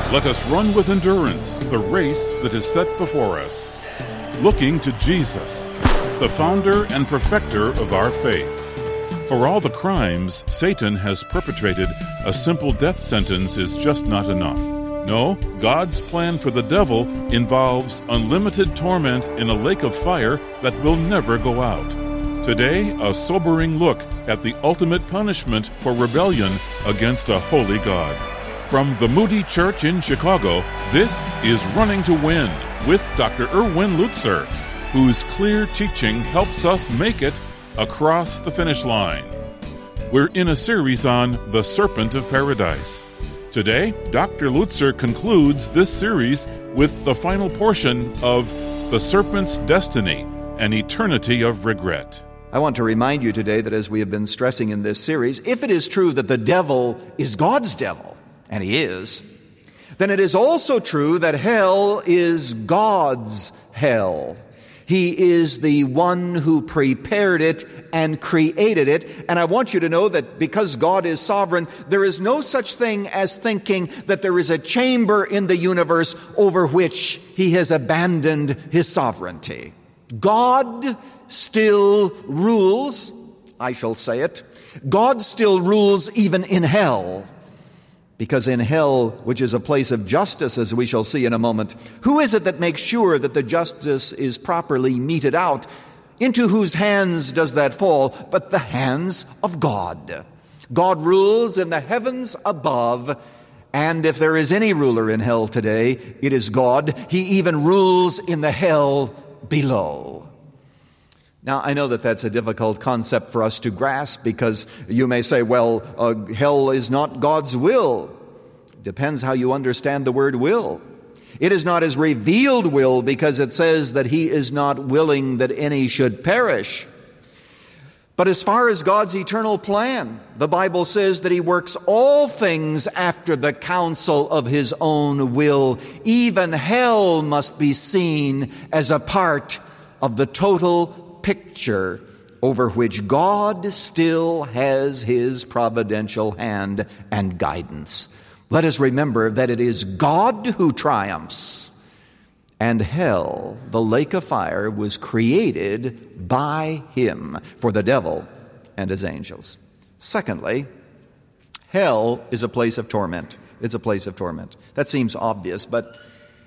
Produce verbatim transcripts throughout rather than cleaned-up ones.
Let us run with endurance the race that is set before us, looking to Jesus, the founder and perfecter of our faith. For all the crimes Satan has perpetrated, a simple death sentence is just not enough. No, God's plan for the devil involves unlimited torment in a lake of fire that will never go out. Today, a sobering look at the ultimate punishment for rebellion against a holy God. From the Moody Church in Chicago, this is Running to Win with Doctor Erwin Lutzer, whose clear teaching helps us make it across the finish line. We're in a series on The Serpent of Paradise. Today, Doctor Lutzer concludes this series with the final portion of The Serpent's Destiny, an Eternity of Regret. I want to remind you today that as we have been stressing in this series, if it is true that the devil is God's devil, and he is, then it is also true that hell is God's hell. He is the one who prepared it and created it. And I want you to know that because God is sovereign, there is no such thing as thinking that there is a chamber in the universe over which he has abandoned his sovereignty. God still rules, I shall say it. God still rules even in hell. Because in hell, which is a place of justice, as we shall see in a moment, who is it that makes sure that the justice is properly meted out? Into whose hands does that fall? But the hands of God. God rules in the heavens above, and if there is any ruler in hell today, it is God. He even rules in the hell below. Now, I know that that's a difficult concept for us to grasp because you may say, well, uh, hell is not God's will. Depends how you understand the word will. It is not his revealed will because it says that he is not willing that any should perish. But as far as God's eternal plan, the Bible says that he works all things after the counsel of his own will. Even hell must be seen as a part of the total picture over which God still has his providential hand and guidance. Let us remember that it is God who triumphs, and hell, the lake of fire, was created by him for the devil and his angels. Secondly, hell is a place of torment. It's a place of torment. That seems obvious, but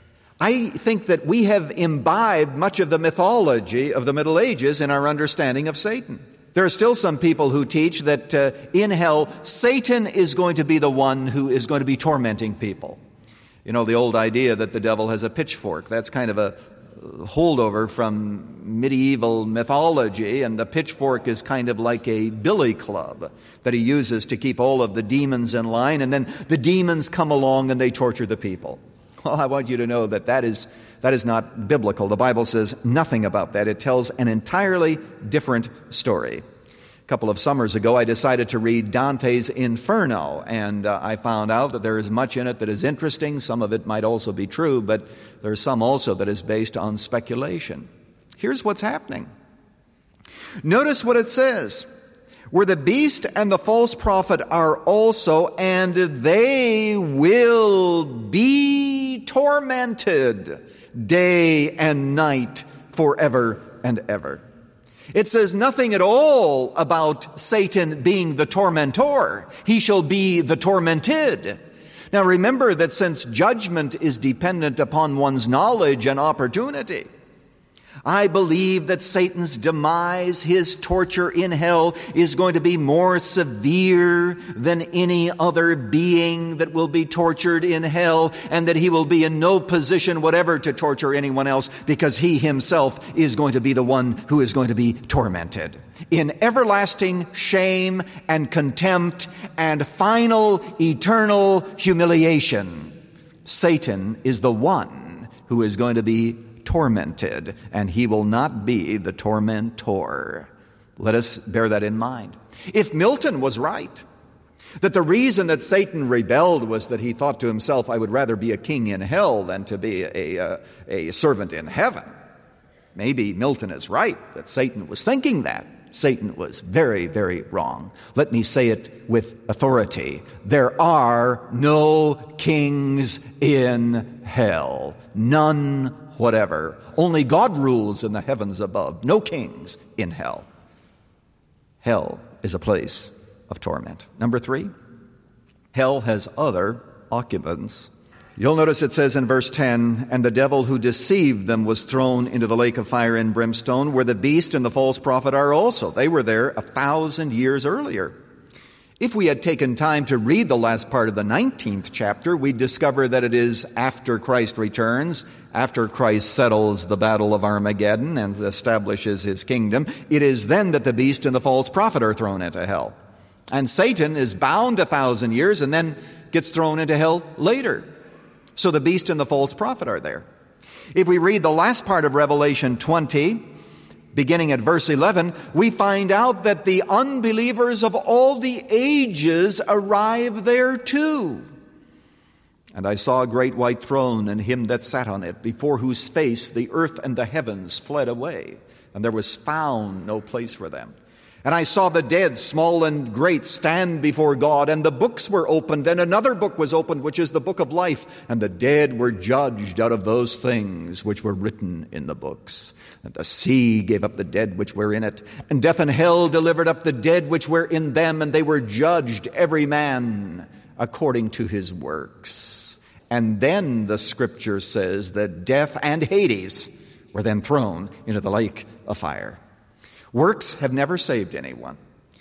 I think that we have imbibed much of the mythology of the Middle Ages in our understanding of Satan. There are still some people who teach that uh, in hell, Satan is going to be the one who is going to be tormenting people. You know, the old idea that the devil has a pitchfork, that's kind of a holdover from medieval mythology, and the pitchfork is kind of like a billy club that he uses to keep all of the demons in line, and then the demons come along and they torture the people. Well, I want you to know that that is, that is not biblical. The Bible says nothing about that. It tells an entirely different story. A couple of summers ago, I decided to read Dante's Inferno, and uh, I found out that there is much in it that is interesting. Some of it might also be true, but there's some also that is based on speculation. Here's what's happening. Notice what it says. Where the beast and the false prophet are also, and they will be tormented day and night forever and ever. It says nothing at all about Satan being the tormentor. He shall be the tormented. Now remember that since judgment is dependent upon one's knowledge and opportunity, I believe that Satan's demise, his torture in hell, is going to be more severe than any other being that will be tortured in hell, and that he will be in no position whatever to torture anyone else because he himself is going to be the one who is going to be tormented in everlasting shame and contempt and final eternal humiliation. Satan is the one who is going to be tormented, and he will not be the tormentor. Let us bear that in mind. If Milton was right, that the reason that Satan rebelled was that he thought to himself, I would rather be a king in hell than to be a, a, a servant in heaven. Maybe Milton is right, that Satan was thinking that. Satan was very, very wrong. Let me say it with authority. There are no kings in hell. None whatever. Only God rules in the heavens above. No kings in hell. Hell is a place of torment. Number three, hell has other occupants. You'll notice it says in verse ten, and the devil who deceived them was thrown into the lake of fire and brimstone, where the beast and the false prophet are also. They were there a thousand years earlier. If we had taken time to read the last part of the nineteenth chapter, we'd discover that it is after Christ returns, after Christ settles the battle of Armageddon and establishes his kingdom. It is then that the beast and the false prophet are thrown into hell. And Satan is bound a thousand years and then gets thrown into hell later. So the beast and the false prophet are there. If we read the last part of Revelation twenty, beginning at verse eleven, we find out that the unbelievers of all the ages arrive there too. And I saw a great white throne and him that sat on it, before whose face the earth and the heavens fled away, and there was found no place for them. And I saw the dead, small and great, stand before God, and the books were opened, and another book was opened, which is the book of life. And the dead were judged out of those things which were written in the books. And the sea gave up the dead which were in it, and death and hell delivered up the dead which were in them, and they were judged, every man according to his works. And then the scripture says that death and Hades were then thrown into the lake of fire. Works have never saved anyone.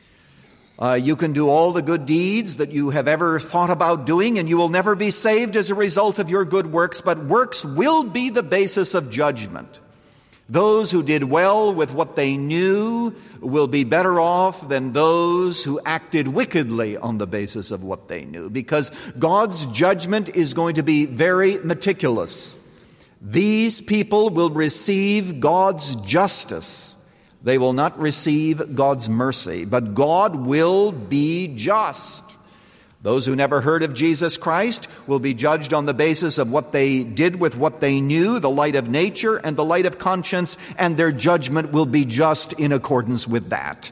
Uh, you can do all the good deeds that you have ever thought about doing, and you will never be saved as a result of your good works, but works will be the basis of judgment. Those who did well with what they knew will be better off than those who acted wickedly on the basis of what they knew, because God's judgment is going to be very meticulous. These people will receive God's justice. They will not receive God's mercy, but God will be just. Those who never heard of Jesus Christ will be judged on the basis of what they did with what they knew, the light of nature and the light of conscience, and their judgment will be just in accordance with that.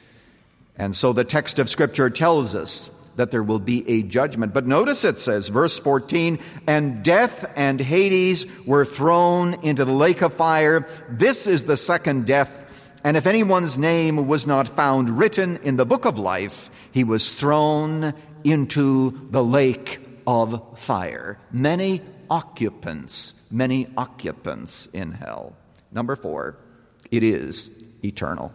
And so the text of Scripture tells us that there will be a judgment. But notice it says, verse fourteen, and death and Hades were thrown into the lake of fire. This is the second death. And if anyone's name was not found written in the book of life, he was thrown into the lake of fire. Many occupants, many occupants in hell. Number four, it is eternal.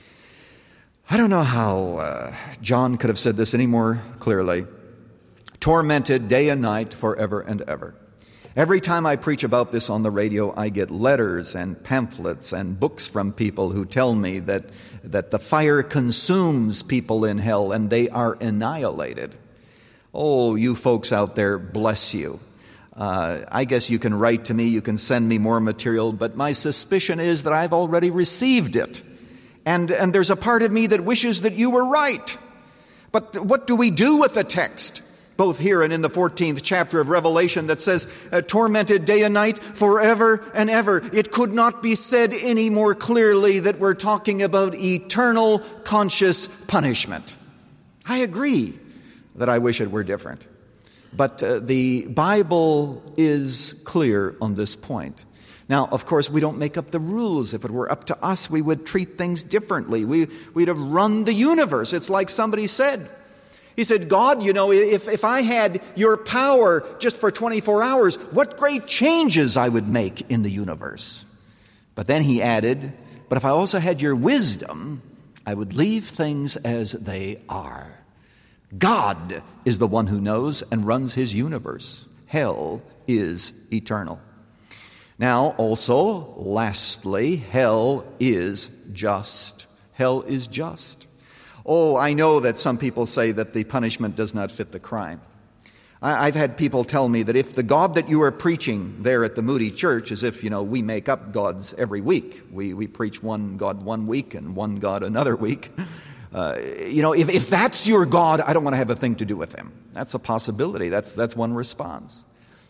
I don't know how uh, John could have said this any more clearly. Tormented day and night forever and ever. Every time I preach about this on the radio, I get letters and pamphlets and books from people who tell me that, that the fire consumes people in hell and they are annihilated. Oh, you folks out there, bless you. Uh, I guess you can write to me, you can send me more material, but my suspicion is that I've already received it. And, and there's a part of me that wishes that you were right. But what do we do with the text? Both here and in the fourteenth chapter of Revelation that says, uh, tormented day and night forever and ever. It could not be said any more clearly that we're talking about eternal conscious punishment. I agree that I wish it were different. But uh, the Bible is clear on this point. Now, of course, we don't make up the rules. If it were up to us, we would treat things differently. We, we'd have run the universe. It's like somebody said. He said, God, you know, if, if I had your power just for twenty-four hours, what great changes I would make in the universe. But then he added, but if I also had your wisdom, I would leave things as they are. God is the one who knows and runs his universe. Hell is eternal. Now, also, lastly, hell is just. Hell is just. Oh, I know that some people say that the punishment does not fit the crime. I've had people tell me that if the God that you are preaching there at the Moody Church, as if, you know, we make up gods every week. We we preach one God one week and one God another week. Uh, you know, if, if that's your God, I don't want to have a thing to do with him. That's a possibility. That's, that's one response.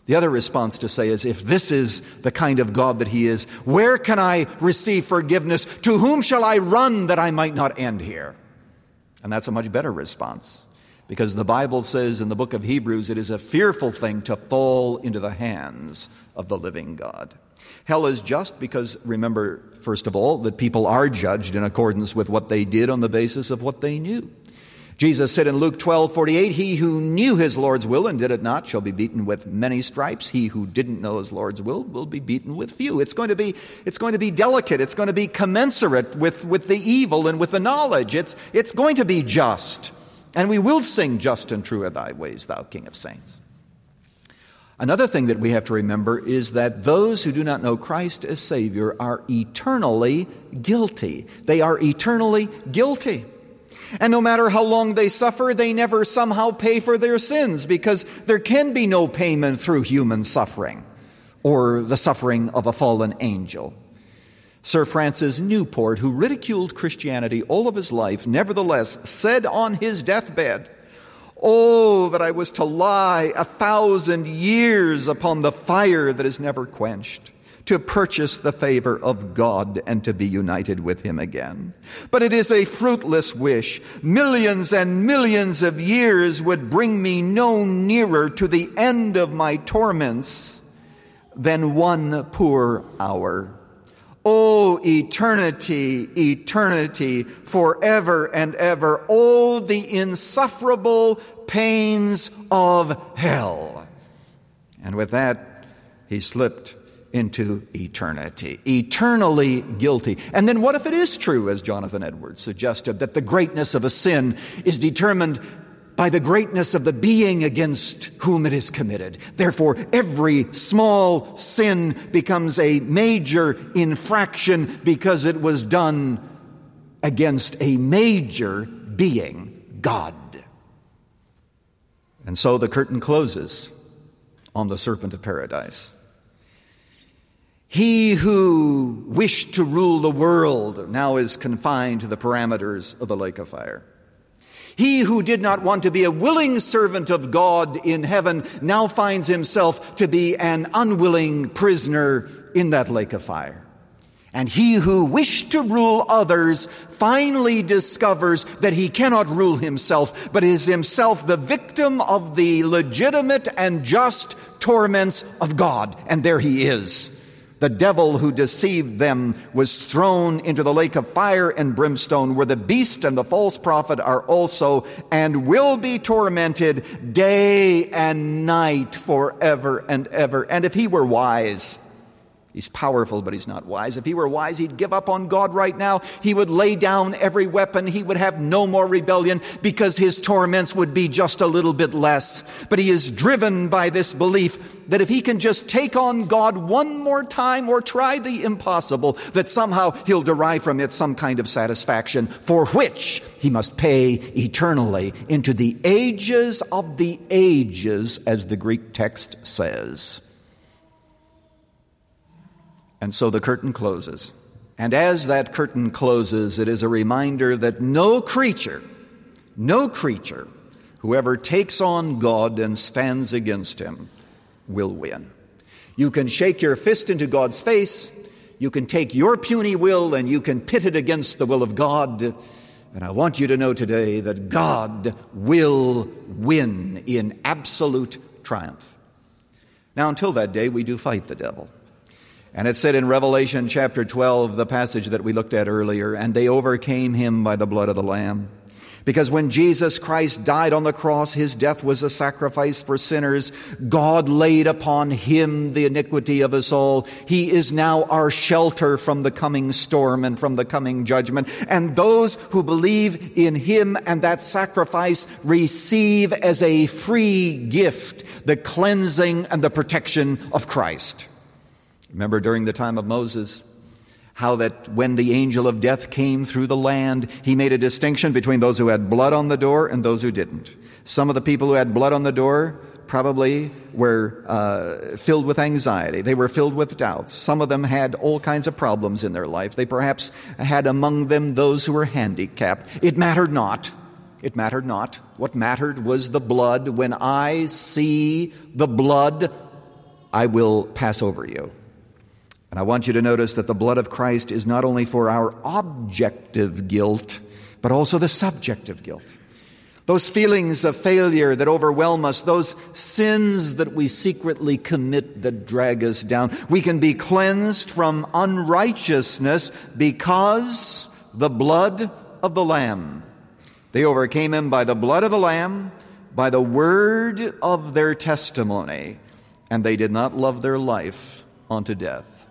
The other response to say is, if this is the kind of God that he is, where can I receive forgiveness? To whom shall I run that I might not end here? And that's a much better response, because the Bible says in the book of Hebrews, it is a fearful thing to fall into the hands of the living God. Hell is just because, remember, first of all, that people are judged in accordance with what they did on the basis of what they knew. Jesus said in Luke twelve forty-eight, he who knew his Lord's will and did it not shall be beaten with many stripes. He who didn't know his Lord's will will be beaten with few. It's going to be, it's going to be delicate. It's going to be commensurate with, with the evil and with the knowledge. It's, it's going to be just. And we will sing, just and true are thy ways, thou King of saints. Another thing that we have to remember is that those who do not know Christ as Savior are eternally guilty. They are eternally guilty. And no matter how long they suffer, they never somehow pay for their sins, because there can be no payment through human suffering or the suffering of a fallen angel. Sir Francis Newport, who ridiculed Christianity all of his life, nevertheless said on his deathbed, "Oh, that I was to lie a thousand years upon the fire that is never quenched, to purchase the favor of God and to be united with him again. But it is a fruitless wish. Millions and millions of years would bring me no nearer to the end of my torments than one poor hour. Oh, eternity, eternity, forever and ever. Oh, the insufferable pains of hell." And with that, he slipped into eternity, eternally guilty. And then what if it is true, as Jonathan Edwards suggested, that the greatness of a sin is determined by the greatness of the being against whom it is committed? Therefore, every small sin becomes a major infraction because it was done against a major being, God. And so the curtain closes on the serpent of paradise. He who wished to rule the world now is confined to the parameters of the lake of fire. He who did not want to be a willing servant of God in heaven now finds himself to be an unwilling prisoner in that lake of fire. And he who wished to rule others finally discovers that he cannot rule himself, but is himself the victim of the legitimate and just torments of God. And there he is. The devil who deceived them was thrown into the lake of fire and brimstone, where the beast and the false prophet are also, and will be tormented day and night forever and ever. And if he were wise, he's powerful, but he's not wise. If he were wise, he'd give up on God right now. He would lay down every weapon. He would have no more rebellion, because his torments would be just a little bit less. But he is driven by this belief that if he can just take on God one more time or try the impossible, that somehow he'll derive from it some kind of satisfaction, for which he must pay eternally into the ages of the ages, as the Greek text says. And so the curtain closes. And as that curtain closes, it is a reminder that no creature, no creature, whoever takes on God and stands against him, will win. You can shake your fist into God's face. You can take your puny will and you can pit it against the will of God. And I want you to know today that God will win in absolute triumph. Now, until that day, we do fight the devil. And it said in Revelation chapter twelve, the passage that we looked at earlier, and they overcame him by the blood of the Lamb. Because when Jesus Christ died on the cross, his death was a sacrifice for sinners. God laid upon him the iniquity of us all. He is now our shelter from the coming storm and from the coming judgment. And those who believe in him and that sacrifice receive as a free gift the cleansing and the protection of Christ. Remember during the time of Moses, how that when the angel of death came through the land, he made a distinction between those who had blood on the door and those who didn't. Some of the people who had blood on the door probably were uh, filled with anxiety. They were filled with doubts. Some of them had all kinds of problems in their life. They perhaps had among them those who were handicapped. It mattered not. It mattered not. What mattered was the blood. When I see the blood, I will pass over you. And I want you to notice that the blood of Christ is not only for our objective guilt, but also the subjective guilt. Those feelings of failure that overwhelm us, those sins that we secretly commit that drag us down. We can be cleansed from unrighteousness because the blood of the Lamb. They overcame him by the blood of the Lamb, by the word of their testimony, and they did not love their life unto death.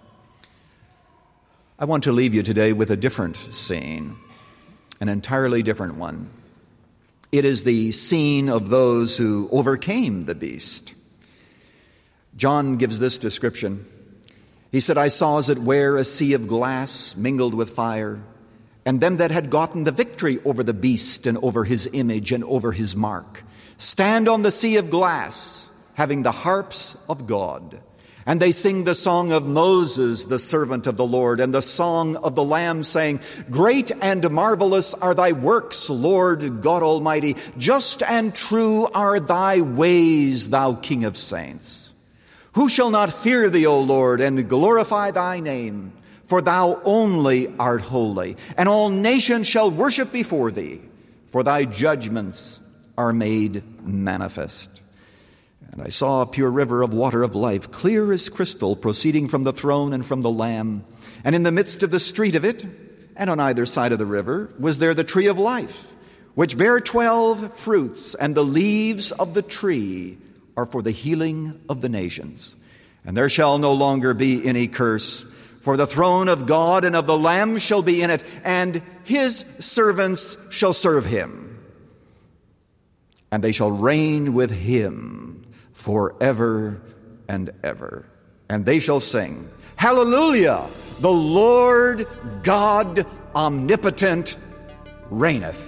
I want to leave you today with a different scene, an entirely different one. It is the scene of those who overcame the beast. John gives this description. He said, I saw as it were a sea of glass mingled with fire, and them that had gotten the victory over the beast and over his image and over his mark, stand on the sea of glass, having the harps of God. And they sing the song of Moses, the servant of the Lord, and the song of the Lamb, saying, Great and marvelous are thy works, Lord God Almighty. Just and true are thy ways, thou King of saints. Who shall not fear thee, O Lord, and glorify thy name? For thou only art holy, and all nations shall worship before thee, for thy judgments are made manifest. And I saw a pure river of water of life, clear as crystal, proceeding from the throne and from the Lamb. And in the midst of the street of it, and on either side of the river, was there the tree of life, which bare twelve fruits, and the leaves of the tree are for the healing of the nations. And there shall no longer be any curse, for the throne of God and of the Lamb shall be in it, and his servants shall serve him. And they shall reign with him forever and ever. And they shall sing, Hallelujah! The Lord God omnipotent reigneth.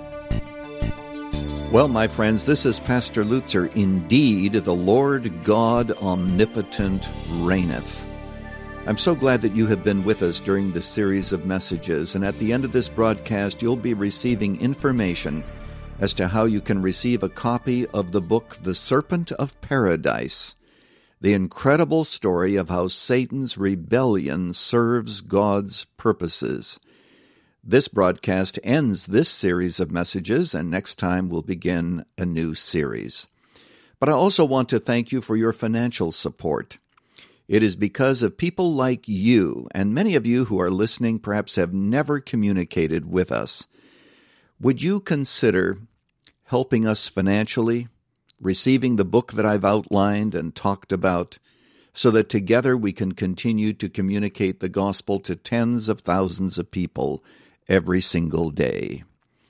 Well, my friends, this is Pastor Lutzer. Indeed, the Lord God omnipotent reigneth. I'm so glad that you have been with us during this series of messages, and at the end of this broadcast, you'll be receiving information as to how you can receive a copy of the book, The Serpent of Paradise, the incredible story of how Satan's rebellion serves God's purposes. This broadcast ends this series of messages, and next time we'll begin a new series. But I also want to thank you for your financial support. It is because of people like you, and many of you who are listening perhaps have never communicated with us. Would you consider helping us financially, receiving the book that I've outlined and talked about, so that together we can continue to communicate the gospel to tens of thousands of people every single day?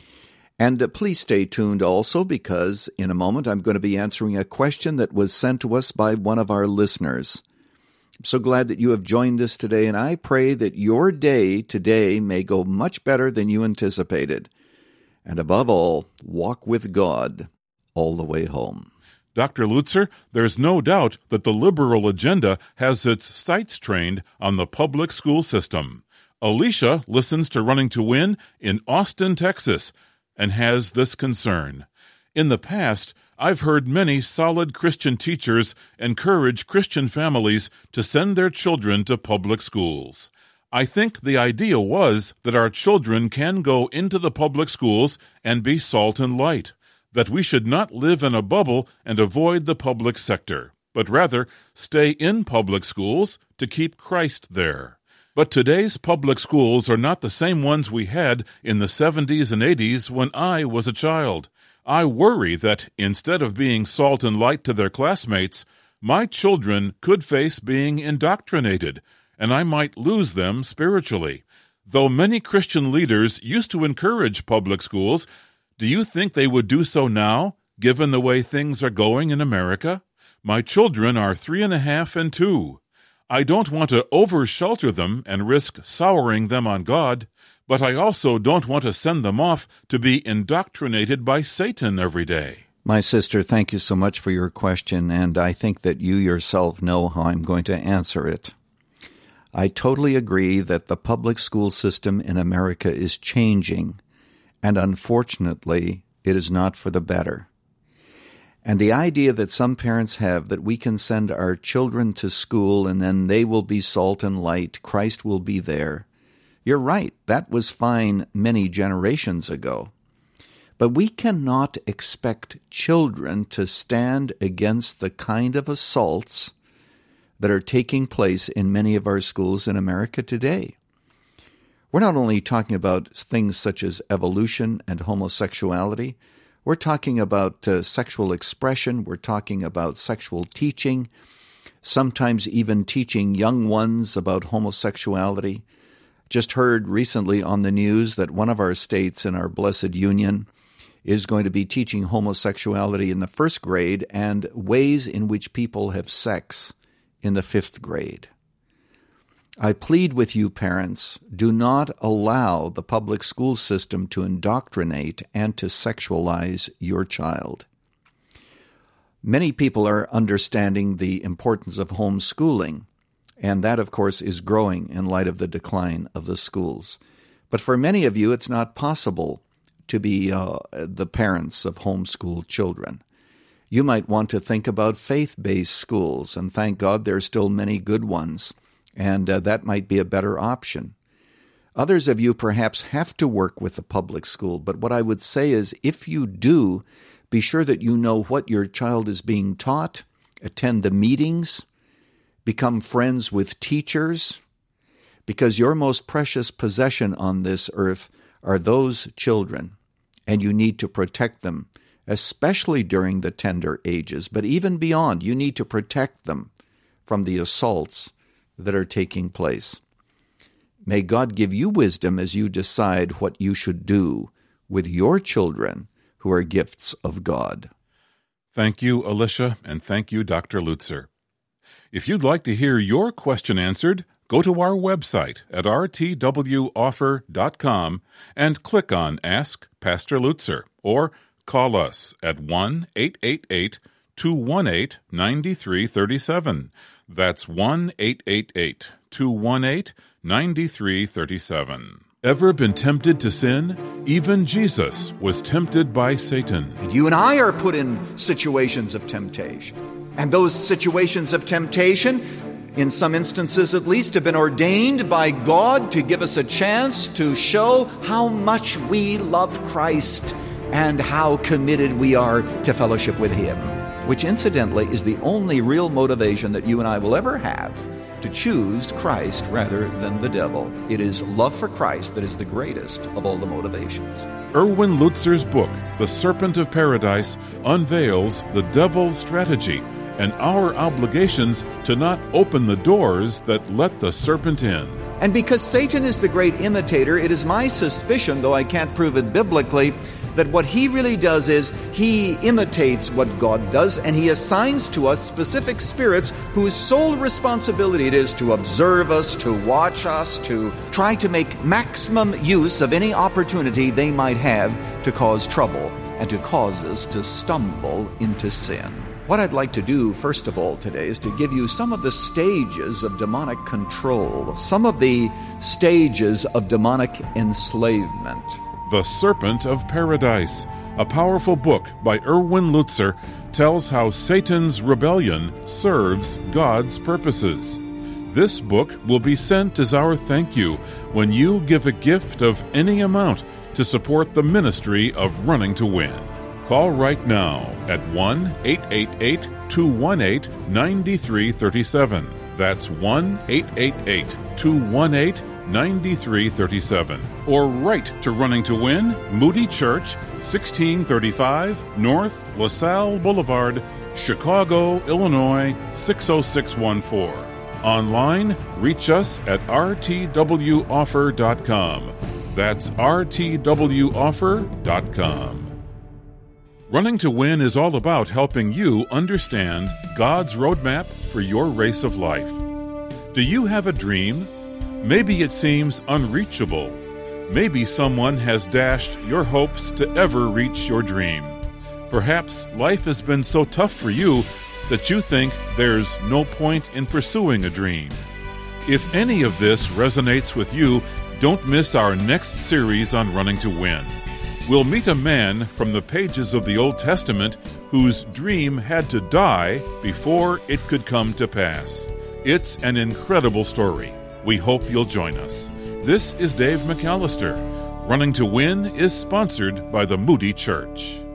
And uh, please stay tuned also, because in a moment I'm going to be answering a question that was sent to us by one of our listeners. I'm so glad that you have joined us today, and I pray that your day today may go much better than you anticipated. And above all, walk with God all the way home. Doctor Lutzer, there's no doubt that the liberal agenda has its sights trained on the public school system. Alicia listens to Running to Win in Austin, Texas, and has this concern. In the past, I've heard many solid Christian teachers encourage Christian families to send their children to public schools. I think the idea was that our children can go into the public schools and be salt and light, that we should not live in a bubble and avoid the public sector, but rather stay in public schools to keep Christ there. But today's public schools are not the same ones we had in the seventies and eighties when I was a child. I worry that instead of being salt and light to their classmates, my children could face being indoctrinated, and I might lose them spiritually. Though many Christian leaders used to encourage public schools, do you think they would do so now, given the way things are going in America? My children are three and a half and two. I don't want to over-shelter them and risk souring them on God, but I also don't want to send them off to be indoctrinated by Satan every day. My sister, thank you so much for your question, and I think that you yourself know how I'm going to answer it. I totally agree that the public school system in America is changing, and unfortunately, it is not for the better. And the idea that some parents have that we can send our children to school and then they will be salt and light, Christ will be there. You're right, that was fine many generations ago. But we cannot expect children to stand against the kind of assaults that are taking place in many of our schools in America today. We're not only talking about things such as evolution and homosexuality, we're talking about uh, sexual expression, we're talking about sexual teaching, sometimes even teaching young ones about homosexuality. Just heard recently on the news that one of our states in our blessed union is going to be teaching homosexuality in the first grade and ways in which people have sex in the fifth grade. I plead with you, parents, do not allow the public school system to indoctrinate and to sexualize your child. Many people are understanding the importance of homeschooling, and that, of course, is growing in light of the decline of the schools. But for many of you, it's not possible to be uh, the parents of homeschool children. You might want to think about faith-based schools, and thank God there are still many good ones, and uh, that might be a better option. Others of you perhaps have to work with the public school, but what I would say is if you do, be sure that you know what your child is being taught, attend the meetings, become friends with teachers, because your most precious possession on this earth are those children, and you need to protect them, especially during the tender ages, but even beyond, you need to protect them from the assaults that are taking place. May God give you wisdom as you decide what you should do with your children who are gifts of God. Thank you, Alicia, and thank you, Doctor Lutzer. If you'd like to hear your question answered, go to our website at r t w offer dot com and click on Ask Pastor Lutzer, or call us at one eight eight eight, two one eight, nine three three seven. That's one eight eight eight, two one eight, nine three three seven. Ever been tempted to sin? Even Jesus was tempted by Satan. And you and I are put in situations of temptation. And those situations of temptation, in some instances at least, have been ordained by God to give us a chance to show how much we love Christ and how committed we are to fellowship with Him, which incidentally is the only real motivation that you and I will ever have to choose Christ rather than the devil. It is love for Christ that is the greatest of all the motivations. Erwin Lutzer's book, The Serpent of Paradise, unveils the devil's strategy and our obligations to not open the doors that let the serpent in. And because Satan is the great imitator, it is my suspicion, though I can't prove it biblically, that what he really does is he imitates what God does, and he assigns to us specific spirits whose sole responsibility it is to observe us, to watch us, to try to make maximum use of any opportunity they might have to cause trouble and to cause us to stumble into sin. What I'd like to do, first of all, today is to give you some of the stages of demonic control, some of the stages of demonic enslavement. The Serpent of Paradise, a powerful book by Erwin Lutzer, tells how Satan's rebellion serves God's purposes. This book will be sent as our thank you when you give a gift of any amount to support the ministry of Running to Win. Call right now at one eight eight eight, two one eight, nine three three seven. That's one eight eight eight, two one eight, nine three three seven. Or write to Running to Win, Moody Church, sixteen thirty-five North LaSalle Boulevard, Chicago, Illinois, six oh six one four. Online, reach us at r t w offer dot com. That's r t w offer dot com. Running to Win is all about helping you understand God's roadmap for your race of life. Do you have a dream? Maybe it seems unreachable. Maybe someone has dashed your hopes to ever reach your dream. Perhaps life has been so tough for you that you think there's no point in pursuing a dream. If any of this resonates with you, don't miss our next series on Running to Win. We'll meet a man from the pages of the Old Testament whose dream had to die before it could come to pass. It's an incredible story. We hope you'll join us. This is Dave McAllister. Running to Win is sponsored by the Moody Church.